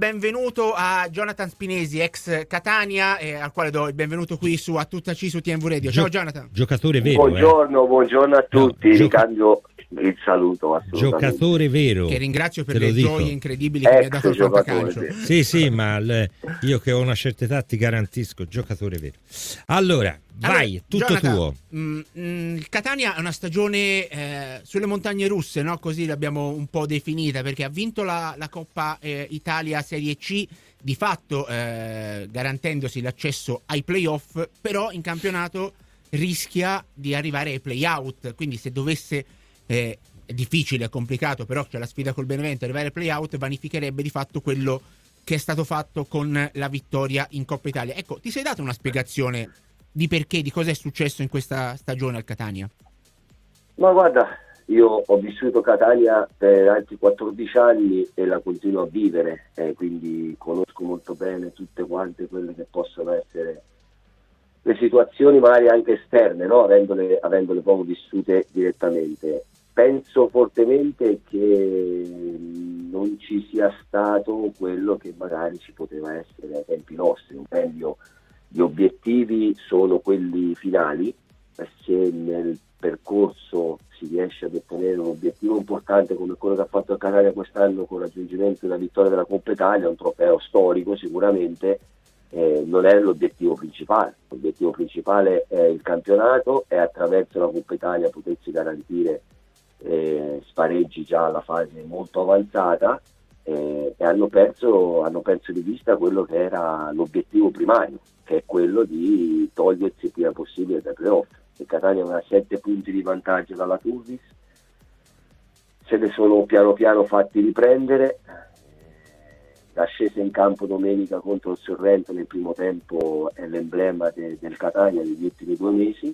benvenuto a Jonathan Spinesi, ex Catania, al quale do il benvenuto qui su A Tutta C su TNV Radio. Ciao Jonathan. Giocatore vero. Buongiorno a tutti, ricambio il saluto, assolutamente. Giocatore vero. Che ringrazio per le gioie incredibili che mi ha dato il fantacalcio. Sì, ma io che ho una certa età ti garantisco, giocatore vero. Allora, vai, tutto Jonathan, tuo. Il Catania è una stagione sulle montagne russe, no? Così l'abbiamo un po' definita, perché ha vinto la Coppa Italia Serie C, di fatto garantendosi l'accesso ai playoff, però in campionato rischia di arrivare ai playout, quindi se dovesse, è difficile, è complicato, però c'è la sfida col Benevento, arrivare ai playout vanificherebbe di fatto quello che è stato fatto con la vittoria in Coppa Italia. Ecco, ti sei dato una spiegazione di perché, di cosa è successo in questa stagione al Catania? Ma guarda, io ho vissuto Catania per altri 14 anni e la continuo a vivere, quindi conosco molto bene tutte quante quelle che possono essere le situazioni magari anche esterne, no? avendole proprio vissute direttamente. Penso fortemente che non ci sia stato quello che magari ci poteva essere ai tempi nostri. Un esempio, gli obiettivi sono quelli finali, se nel percorso si riesce ad ottenere un obiettivo importante come quello che ha fatto il Catania quest'anno con il raggiungimento della vittoria della Coppa Italia, un trofeo storico sicuramente, non è l'obiettivo principale. L'obiettivo principale è il campionato e attraverso la Coppa Italia potersi garantire spareggi già alla fase molto avanzata, e hanno perso di vista quello che era l'obiettivo primario, che è quello di togliersi il prima possibile dai playoff. Il Catania aveva 7 punti di vantaggio dalla Turris, se ne sono piano piano fatti riprendere. L'ascesa in campo domenica contro il Sorrento nel primo tempo è l'emblema del Catania degli ultimi 2 mesi.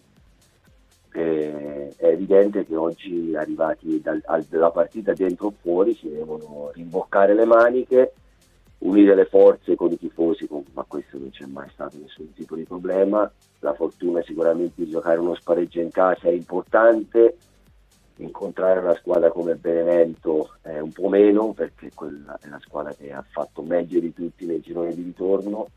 È evidente che oggi, arrivati dalla partita dentro o fuori, si devono rimboccare le maniche, unire le forze con i tifosi, ma questo non c'è mai stato nessun tipo di problema. La fortuna sicuramente di giocare uno spareggio in casa è importante, incontrare una squadra come Benevento è un po' meno, perché quella è la squadra che ha fatto meglio di tutti nei gironi di ritorno.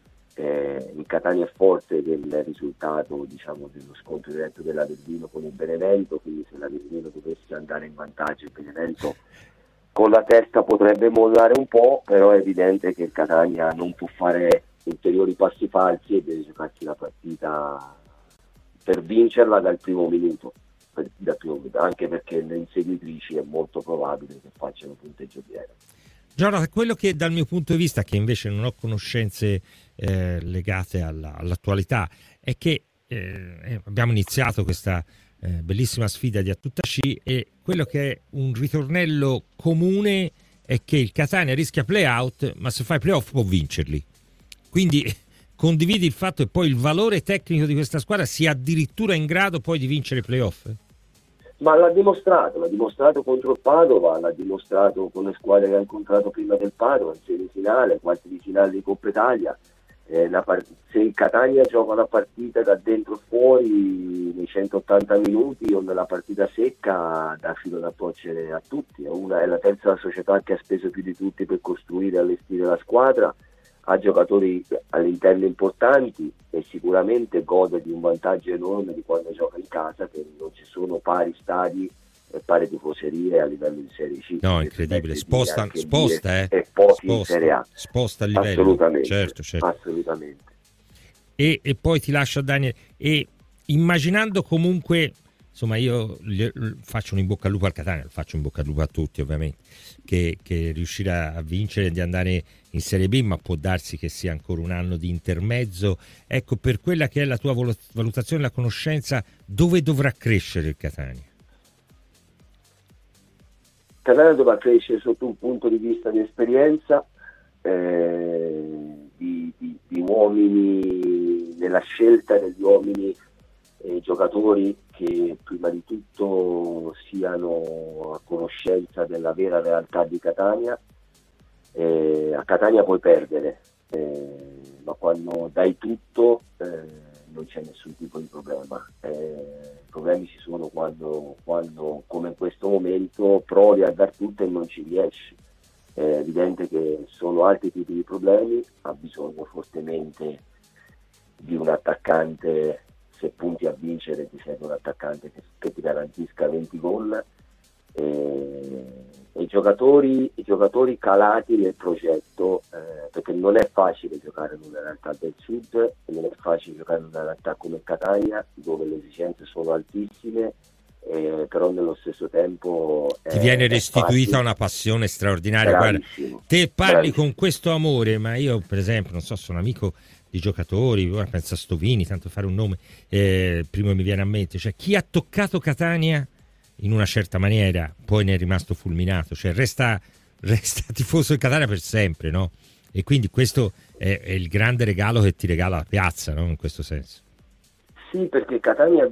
Il Catania è forte del risultato, diciamo, dello scontro diretto dell'Avellino con il Benevento, quindi se l'Avellino dovesse andare in vantaggio, il Benevento con la testa potrebbe mollare un po', però è evidente che il Catania non può fare ulteriori passi falsi e deve giocarsi la partita per vincerla dal primo minuto, anche perché le inseguitrici è molto probabile che facciano punteggio pieno. Giorgio, quello che dal mio punto di vista, che invece non ho conoscenze legate all'attualità, è che abbiamo iniziato questa bellissima sfida di A Tutta C, e quello che è un ritornello comune è che il Catania rischia play-out, ma se fa i play-off può vincerli. Quindi condividi il fatto che poi il valore tecnico di questa squadra sia addirittura in grado poi di vincere i play-off? Ma l'ha dimostrato contro il Padova, l'ha dimostrato con le squadre che ha incontrato prima del Padova, in semifinale, quarti di finale di Coppa Italia. Se il Catania gioca una partita da dentro e fuori nei 180 minuti o nella partita secca, dà filo da torcere a tutti. È la terza società che ha speso più di tutti per costruire e allestire la squadra, ha giocatori all'interno importanti e sicuramente gode di un vantaggio enorme di quando gioca in casa, che non ci sono pari stadi e pari tifoserie a livello di Serie C. No, incredibile, sposta e pochi in Serie A. Sposta il livello. Assolutamente. Certo. Assolutamente. E poi ti lascio a Daniel, e immaginando comunque, insomma, io faccio un in bocca al lupo al Catania, faccio un in bocca al lupo a tutti ovviamente, che riuscirà a vincere, di andare in Serie B, ma può darsi che sia ancora un anno di intermezzo. Ecco, per quella che è la tua valutazione, la conoscenza, dove dovrà crescere il Catania? Il Catania dovrà crescere sotto un punto di vista di esperienza, di uomini, nella scelta degli uomini e giocatori che prima di tutto siano a conoscenza della vera realtà di Catania. A Catania puoi perdere, ma quando dai tutto non c'è nessun tipo di problema. I problemi ci sono quando come in questo momento provi a dar tutto e non ci riesci. È evidente che sono altri tipi di problemi, ha bisogno fortemente di un attaccante. Se punti a vincere ti serve un attaccante che ti garantisca 20 gol, e i giocatori calati nel progetto, perché non è facile giocare in una realtà del sud e non è facile giocare in una realtà come Catania, dove le esigenze sono altissime, però nello stesso tempo ti viene restituita una passione straordinaria. Guarda, te parli con questo amore, ma io per esempio, non so, sono amico di giocatori, ora penso a Stovini, tanto fare un nome, primo mi viene a mente, cioè chi ha toccato Catania in una certa maniera poi ne è rimasto fulminato, cioè resta tifoso di Catania per sempre, no? E quindi questo è il grande regalo che ti regala la piazza, no? In questo senso. Sì, perché Catania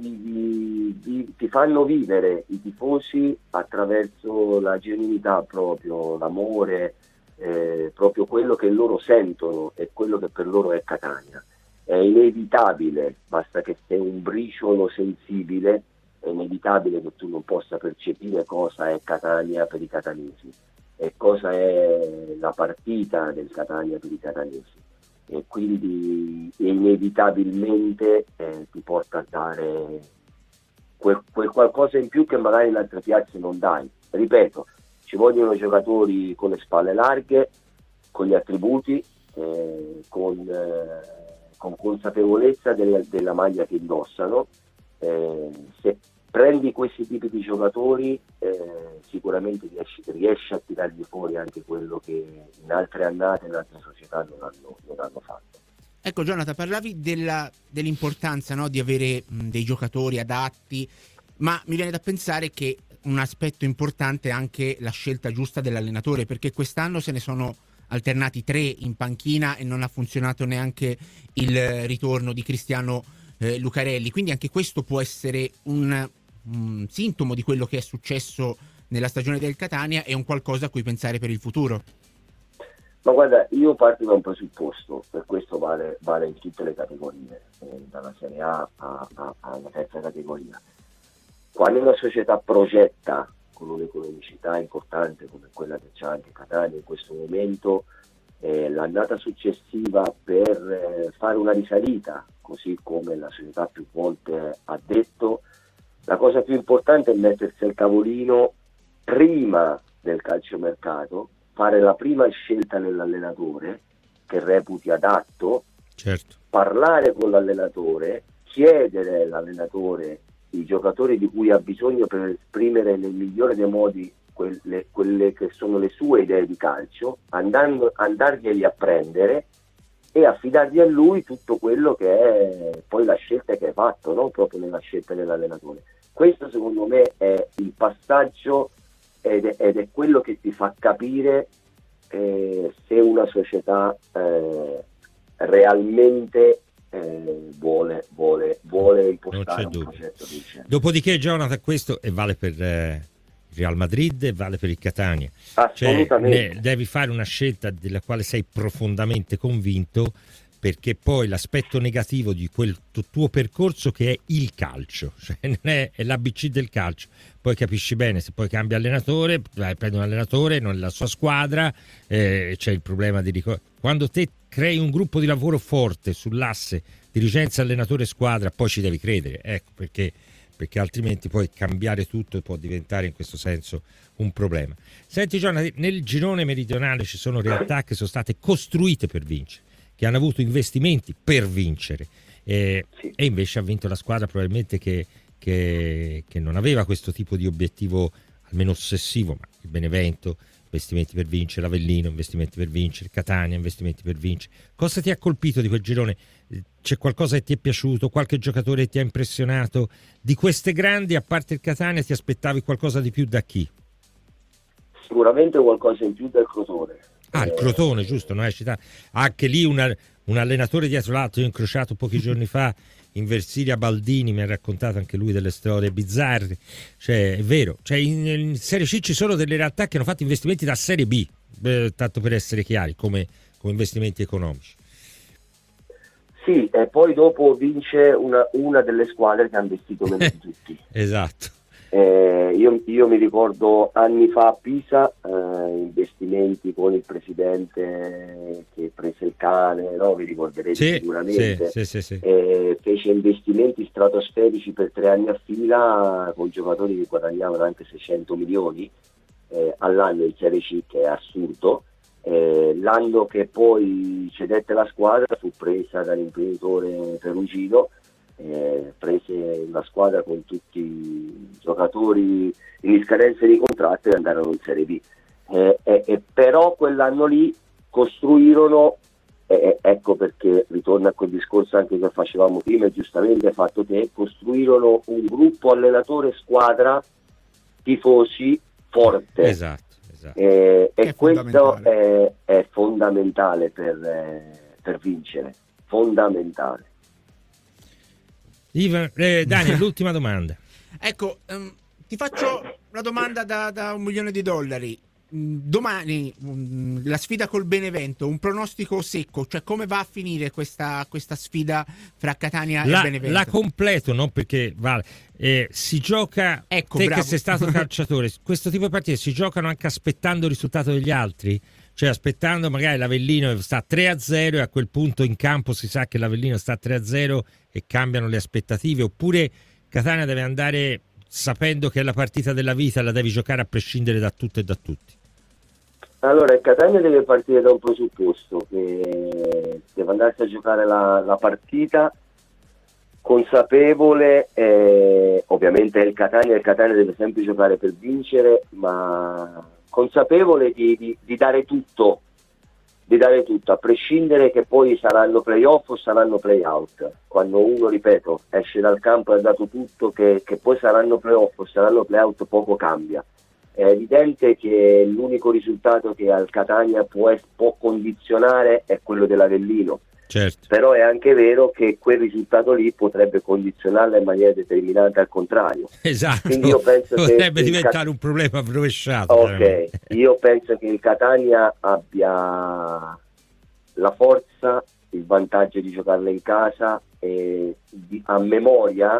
ti fanno vivere i tifosi attraverso la genuinità, proprio l'amore, proprio quello che loro sentono e quello che per loro è Catania. È inevitabile, basta che sei un briciolo sensibile, è inevitabile che tu non possa percepire cosa è Catania per i catanesi e cosa è la partita del Catania per i catanesi, e quindi inevitabilmente ti porta a dare quel qualcosa in più che magari in altre piazze non dai. Ripeto, ci vogliono giocatori con le spalle larghe, con gli attributi, con consapevolezza della maglia che indossano. Se prendi questi tipi di giocatori, sicuramente riesci a tirargli fuori anche quello che in altre annate, in altre società non hanno fatto. Ecco Jonathan, parlavi dell'importanza, no, di avere dei giocatori adatti, ma mi viene da pensare che un aspetto importante è anche la scelta giusta dell'allenatore, perché quest'anno se ne sono alternati 3 in panchina e non ha funzionato neanche il ritorno di Cristiano Lucarelli, quindi anche questo può essere un sintomo di quello che è successo nella stagione del Catania e un qualcosa a cui pensare per il futuro. Ma guarda, io parto da un presupposto, per questo vale in tutte le categorie, dalla Serie A alla terza categoria. Quando una società progetta con un'economicità importante come quella che c'ha anche Catania in questo momento, l'annata successiva per fare una risalita, così come la società più volte ha detto, la cosa più importante è mettersi al tavolino prima del calciomercato, fare la prima scelta nell'allenatore che reputi adatto, certo, parlare con l'allenatore, chiedere all'allenatore i giocatori di cui ha bisogno per esprimere nel migliore dei modi quelle che sono le sue idee di calcio, andarglieli a prendere e affidargli a lui tutto quello che è poi la scelta che hai fatto, no? Proprio nella scelta dell'allenatore. Questo secondo me è il passaggio ed è quello che ti fa capire se una società realmente vuole impostare un progetto vincente. Dopodiché Jonathan, questo e vale per Real Madrid e vale per il Catania. Assolutamente. Cioè, devi fare una scelta della quale sei profondamente convinto, perché poi l'aspetto negativo di quel tuo percorso che è il calcio, cioè non è l'ABC del calcio, poi capisci bene, se poi cambia allenatore, prendi un allenatore, non è la sua squadra, c'è il problema di quando te crei un gruppo di lavoro forte sull'asse dirigenza, allenatore, squadra, poi ci devi credere, ecco perché altrimenti poi cambiare tutto può diventare in questo senso un problema. Senti Giovanni, nel girone meridionale ci sono realtà che sono state costruite per vincere, che hanno avuto investimenti per vincere, e invece ha vinto la squadra probabilmente che non aveva questo tipo di obiettivo almeno ossessivo, ma il Benevento, investimenti per vincere, l'Avellino, investimenti per vincere, Catania, investimenti per vincere. Cosa ti ha colpito di quel girone? C'è qualcosa che ti è piaciuto? Qualche giocatore che ti ha impressionato? Di queste grandi, a parte il Catania, ti aspettavi qualcosa di più da chi? Sicuramente qualcosa in più del Crotone. Il Crotone, giusto, no? Anche lì un allenatore dietro l'altro. Io ho incrociato pochi giorni fa in Versilia Baldini, mi ha raccontato anche lui delle storie bizzarre. Cioè, è vero, cioè in Serie C ci sono delle realtà che hanno fatto investimenti da Serie B, tanto per essere chiari, come investimenti economici. Sì, e poi dopo vince una delle squadre che ha investito meno di tutti. Esatto. Io mi ricordo anni fa a Pisa, investimenti con il presidente che prese il cane, no? Vi ricorderete sicuramente. Sì. Fece investimenti stratosferici per 3 anni a fila con giocatori che guadagnavano anche 600 milioni all'anno in Serie C, che è assurdo. L'anno che poi cedette la squadra fu presa dall'imprenditore perugino, prese una squadra con tutti i giocatori in scadenza di contratto e andarono in Serie B, però quell'anno lì costruirono, ecco perché ritorna a quel discorso anche che facevamo prima e giustamente hai fatto te, costruirono un gruppo allenatore squadra tifosi forte. Esatto. E questo è fondamentale per vincere, fondamentale. Dani, l'ultima domanda. Ecco, ti faccio una domanda da $1 milione. Domani la sfida col Benevento, un pronostico secco, cioè come va a finire questa sfida fra Catania e Benevento? La completo, no? Perché vale, si gioca, ecco, te bravo. che sei stato calciatore, questo tipo di partite si giocano anche aspettando il risultato degli altri? Cioè aspettando magari l'Avellino sta 3-0 e a quel punto in campo si sa che l'Avellino sta 3-0 e cambiano le aspettative, oppure Catania deve andare sapendo che è la partita della vita, la devi giocare a prescindere da tutto e da tutti? Allora, il Catania deve partire da un presupposto, che deve andarsi a giocare la partita consapevole, ovviamente il Catania deve sempre giocare per vincere, ma consapevole di dare tutto, a prescindere che poi saranno play-off o saranno play-out. Quando uno, ripeto, esce dal campo e ha dato tutto, che poi saranno play-off o saranno play-out, poco cambia. È evidente che l'unico risultato che al Catania può condizionare è quello dell'Avellino. Certo. Però è anche vero che quel risultato lì potrebbe condizionarla in maniera determinante al contrario. Esatto, quindi io penso potrebbe diventare un problema rovesciato. Ok, io penso che il Catania abbia la forza, il vantaggio di giocarla in casa e a memoria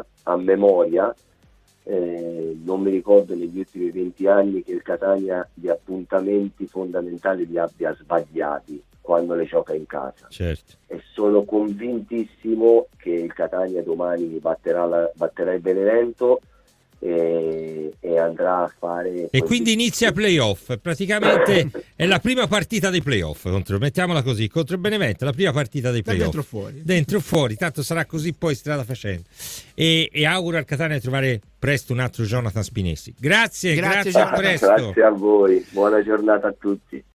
non mi ricordo negli ultimi 20 anni che il Catania di appuntamenti fondamentali li abbia sbagliati quando le gioca in casa. Certo. E sono convintissimo che il Catania domani batterà il Benevento e andrà a fare... E quindi inizia playoff, praticamente è la prima partita dei playoff, mettiamola così, contro il Benevento, la prima partita dei playoff. Dentro fuori, tanto sarà così poi strada facendo. E auguro al Catania di trovare presto un altro Jonathan Spinesi. Grazie, a presto. Grazie a voi, buona giornata a tutti.